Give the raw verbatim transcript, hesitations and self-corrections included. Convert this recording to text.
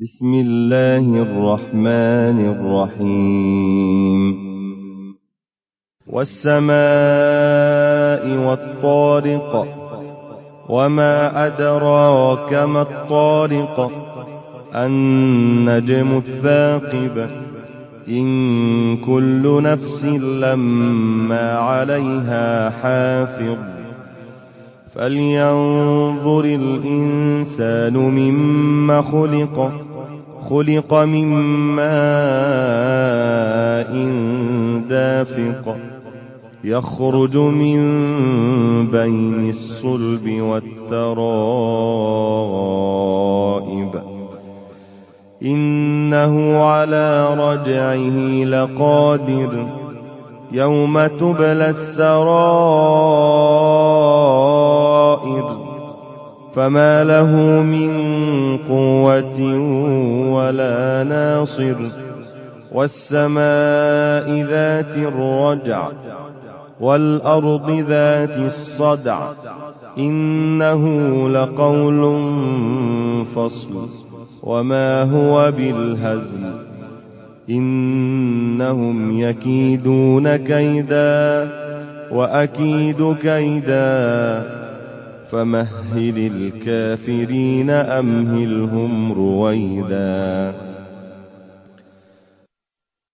بسم الله الرحمن الرحيم والسماء والطارق وما أدراك ما الطارق النجم الثاقب إن كل نفس لما عليها حافظ فلينظر الإنسان مما خلق خلق من ماء دافق يخرج من بين الصلب والترائب إنه على رجعه لقادر يوم تبلى السرائر فما له من قوة ولا ناصر والسماء ذات الرجع والأرض ذات الصدع إنه لقول فصل وما هو بالهزل إنهم يكيدون كيدا وأكيد كيدا فمهل الكافرين أمهلهم رويدا